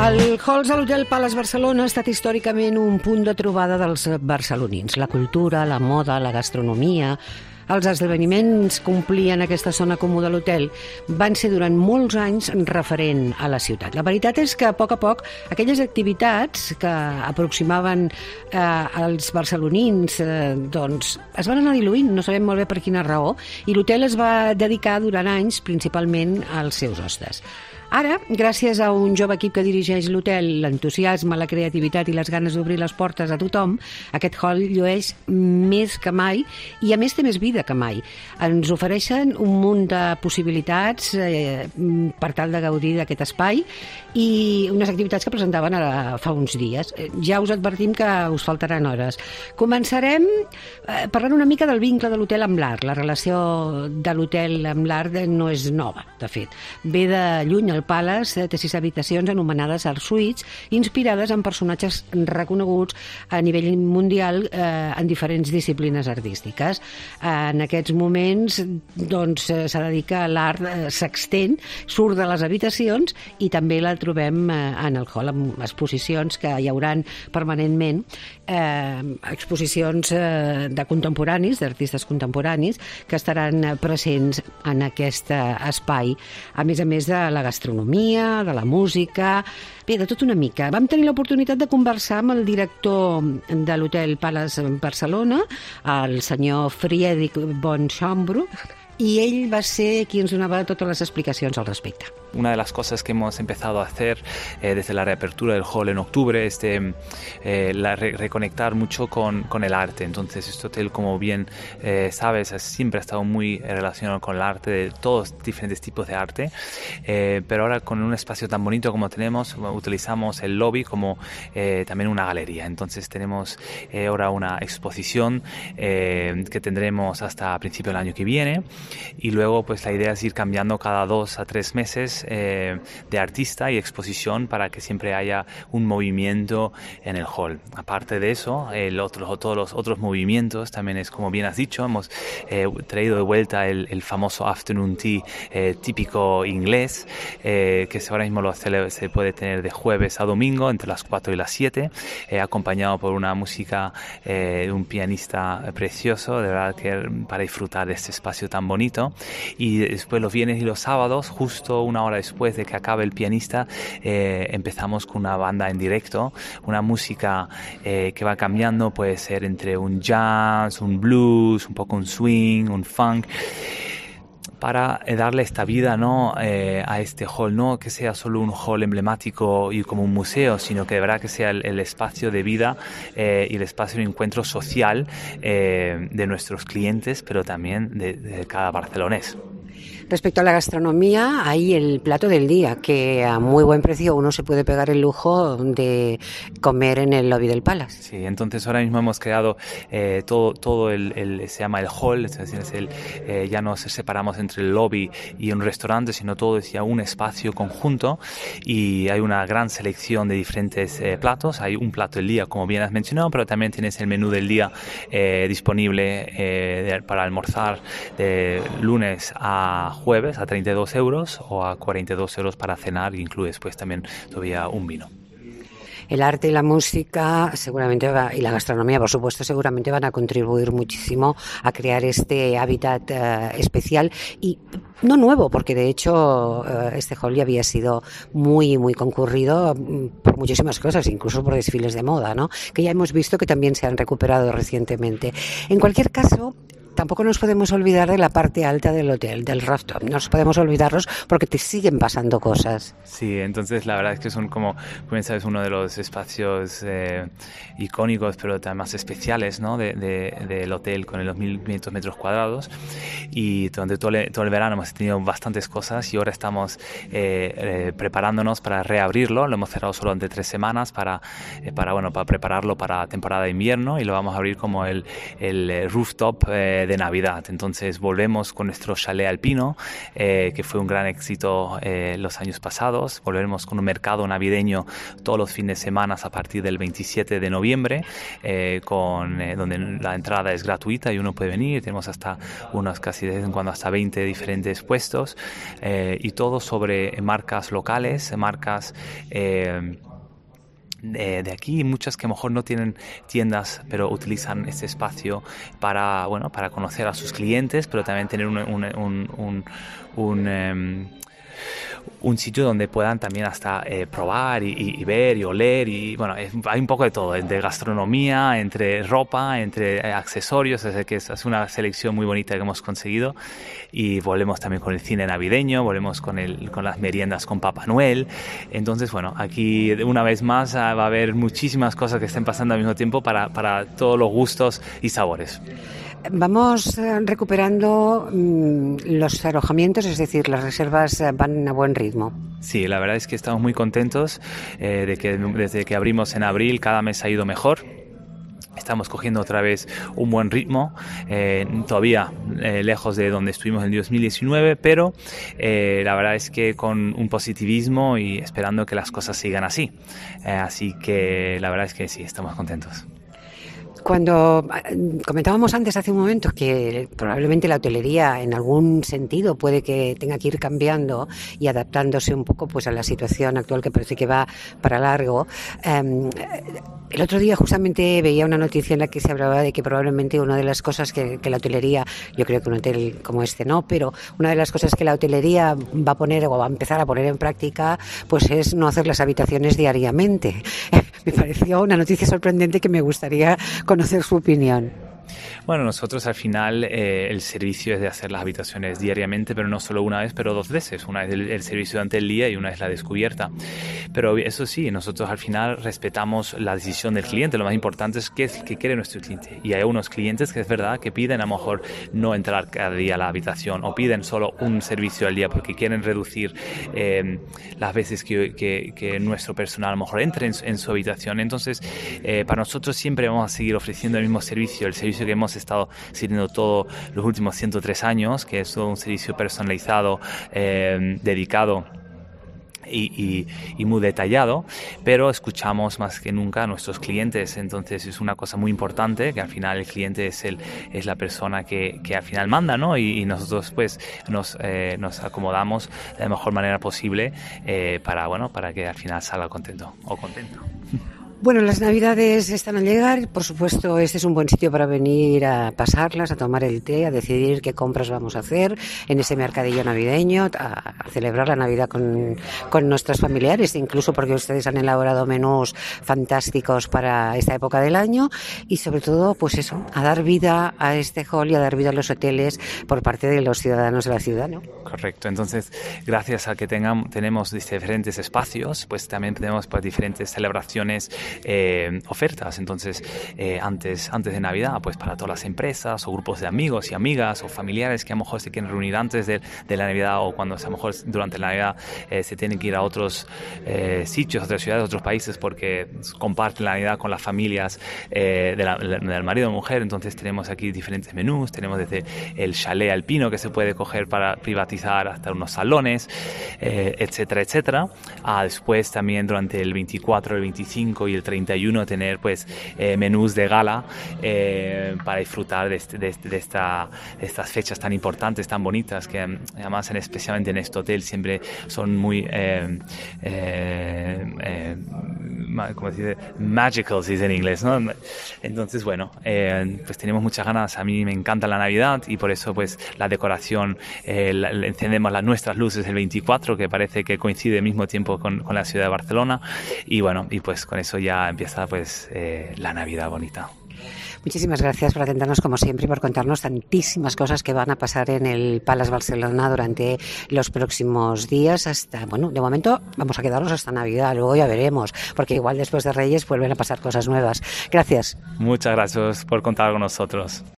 El Halls de l'Hotel Palace Barcelona ha estat històricament un punt de trobada dels barcelonins. La cultura, la moda, la gastronomia, els esdeveniments que omplien aquesta zona comú de l'hotel van ser durant molts anys referent a la ciutat. La veritat és que a poc aquelles activitats que aproximaven als barcelonins doncs es van anar diluint, no sabem molt bé per quina raó, i l'hotel es va dedicar durant anys principalment als seus hostes. Ara, gràcies a un jove equip que dirigeix l'hotel, l'entusiasme, la creativitat i les ganes d'obrir les portes a tothom, aquest hall llueix més que mai i a més té més vida que mai. Ens ofereixen un munt de possibilitats per tal de gaudir d'aquest espai i unes activitats que presentaven ara fa uns dies. Ja us advertim que us faltaran hores. Començarem parlant una mica del vincle de l'hotel amb l'art. La relació de l'hotel amb l'art no és nova, de fet. Ve de lluny. El Palace té 6 habitacions anomenades Art Suites, inspirades en personatges reconeguts a nivell mundial en diferents disciplines artístiques. En aquests moments doncs, s'ha de dir que l'art s'extén, surt de les habitacions i també la trobem en el hall, amb exposicions que hi hauran permanentment, exposicions de contemporanis, d'artistes contemporanis, que estaran presents en aquest espai, a més de la gastronomia, de la música, bé, de tot una mica. Vam tenir l'oportunitat de conversar amb el director de l'Hotel Palace Barcelona, el senyor Friedrich von Schönbrunn, i ell va ser qui ens donava totes les explicacions al respecte. Una de las cosas que hemos empezado a hacer desde la reapertura del hall en octubre es reconectar mucho con el arte. Entonces este hotel, como bien sabes, siempre ha estado muy relacionado con el arte, de todos diferentes tipos de arte, pero ahora con un espacio tan bonito como tenemos, utilizamos el lobby como también una galería. Entonces tenemos ahora una exposición que tendremos hasta principio del año que viene, y luego pues la idea es ir cambiando cada 2 a 3 meses de artista y exposición para que siempre haya un movimiento en el hall. Aparte de eso, todos los otros movimientos también es, como bien has dicho, hemos traído de vuelta el famoso afternoon tea típico inglés, que ahora mismo se puede tener de jueves a domingo entre las 4 y las 7, acompañado por una música de un pianista precioso, de verdad, que para disfrutar de este espacio tan bonito. Y después los viernes y los sábados, justo una hora después de que acabe el pianista, empezamos con una banda en directo, una música que va cambiando, puede ser entre un jazz, un blues, un poco un swing, un funk, para darle esta vida, ¿no? A este hall, no que sea solo un hall emblemático y como un museo, sino que de verdad que sea el espacio de vida y el espacio de encuentro social de nuestros clientes, pero también de cada barcelonés. Respecto a la gastronomía, hay el plato del día, que a muy buen precio uno se puede pegar el lujo de comer en el lobby del Palace. Sí, entonces ahora mismo hemos creado todo se llama el hall, es decir, ya no separamos entre el lobby y un restaurante, sino todo es ya un espacio conjunto, y hay una gran selección de diferentes platos. Hay un plato del día, como bien has mencionado, pero también tienes el menú del día disponible para almorzar de lunes a jueves a 32 euros o a 42 euros para cenar, incluye después también todavía un vino. El arte y la música seguramente y la gastronomía, por supuesto, seguramente van a contribuir muchísimo a crear este hábitat especial y no nuevo, porque de hecho este hall ya había sido muy concurrido por muchísimas cosas, incluso por desfiles de moda, ¿no? Que ya hemos visto que también se han recuperado recientemente. En cualquier caso, tampoco nos podemos olvidar de la parte alta del hotel, del rooftop. No nos podemos olvidarlos porque te siguen pasando cosas. Sí, entonces la verdad es que son como sabes, uno de los espacios icónicos, pero también más especiales, ¿no? del hotel, con los 1.500 metros cuadrados. Y durante todo el verano hemos tenido bastantes cosas y ahora estamos preparándonos para reabrirlo. Lo hemos cerrado solo durante 3 semanas para prepararlo para temporada de invierno, y lo vamos a abrir como el rooftop de Navidad. Entonces volvemos con nuestro chalet alpino, que fue un gran éxito los años pasados. Volveremos con un mercado navideño todos los fines de semana a partir del 27 de noviembre, donde la entrada es gratuita y uno puede venir. Tenemos hasta unos casi de vez en cuando hasta 20 diferentes puestos, y todo sobre marcas locales, marcas de aquí, muchas que a lo mejor no tienen tiendas, pero utilizan este espacio para conocer a sus clientes, pero también tener un sitio donde puedan también hasta probar y ver y oler, y bueno, hay un poco de todo, entre gastronomía, entre ropa, entre accesorios, así que es una selección muy bonita que hemos conseguido. Y volvemos también con el cine navideño, volvemos con las meriendas con Papá Noel. Entonces, bueno, aquí una vez más va a haber muchísimas cosas que estén pasando al mismo tiempo para todos los gustos y sabores. Vamos recuperando los alojamientos, es decir, las reservas van a buen ritmo. Sí, la verdad es que estamos muy contentos de que desde que abrimos en abril cada mes ha ido mejor. Estamos cogiendo otra vez un buen ritmo, todavía lejos de donde estuvimos en el 2019, pero la verdad es que con un positivismo y esperando que las cosas sigan así. Así que la verdad es que sí, estamos contentos. Cuando comentábamos antes, hace un momento, que probablemente la hotelería en algún sentido puede que tenga que ir cambiando y adaptándose un poco pues a la situación actual, que parece que va para largo. El otro día justamente veía una noticia en la que se hablaba de que probablemente una de las cosas que la hotelería, yo creo que un hotel como este no, pero una de las cosas que la hotelería va a poner o va a empezar a poner en práctica pues es no hacer las habitaciones diariamente. Me pareció una noticia sorprendente que me gustaría conocer su opinión. Bueno, nosotros al final el servicio es de hacer las habitaciones diariamente, pero no solo una vez, pero dos veces. Una es el servicio durante el día y una es la descubierta. Pero eso sí, nosotros al final respetamos la decisión del cliente. Lo más importante es qué quiere nuestro cliente. Y hay unos clientes que es verdad que piden a lo mejor no entrar cada día a la habitación, o piden solo un servicio al día porque quieren reducir las veces que nuestro personal a lo mejor entre en su habitación. Entonces, para nosotros siempre vamos a seguir ofreciendo el mismo servicio, el servicio que hemos estado sirviendo todos los últimos 103 años, que es todo un servicio personalizado, dedicado y muy detallado, pero escuchamos más que nunca a nuestros clientes. Entonces es una cosa muy importante, que al final el cliente es la persona que al final manda, ¿no? Y nosotros pues nos acomodamos de la mejor manera posible para que al final salga contento o contento. Bueno, las Navidades están a llegar. Por supuesto, este es un buen sitio para venir a pasarlas, a tomar el té, a decidir qué compras vamos a hacer en ese mercadillo navideño, a celebrar la Navidad con nuestros familiares, incluso porque ustedes han elaborado menús fantásticos para esta época del año, y sobre todo, pues eso, a dar vida a este hall y a dar vida a los hoteles por parte de los ciudadanos de la ciudad, ¿no? Correcto. Entonces, gracias a que tenemos diferentes espacios, pues también tenemos pues diferentes celebraciones, ofertas. Entonces, antes de Navidad, pues para todas las empresas o grupos de amigos y amigas o familiares que a lo mejor se quieren reunir antes de la Navidad, o cuando a lo mejor durante la Navidad se tienen que ir a otros sitios, otras ciudades, otros países, porque comparten la Navidad con las familias del marido o mujer. Entonces tenemos aquí diferentes menús. Tenemos desde el chalet alpino que se puede coger para privatizar hasta unos salones, etcétera, etcétera. Después también durante el 24, el 25 y el 31 tener pues menús de gala para disfrutar de estas fechas tan importantes, tan bonitas, que además especialmente en este hotel siempre son muy ¿cómo se dice? Magical, se dice en inglés, ¿no? Entonces, bueno, pues tenemos muchas ganas. A mí me encanta la Navidad y por eso pues la decoración, encendemos nuestras luces el 24, que parece que coincide al mismo tiempo con la ciudad de Barcelona, y bueno, y pues con eso ya empieza pues la Navidad bonita. Muchísimas gracias por atendernos como siempre y por contarnos tantísimas cosas que van a pasar en el Palace Barcelona durante los próximos días. De momento vamos a quedarnos hasta Navidad, luego ya veremos, porque igual después de Reyes vuelven a pasar cosas nuevas. Gracias. Muchas gracias por contar con nosotros.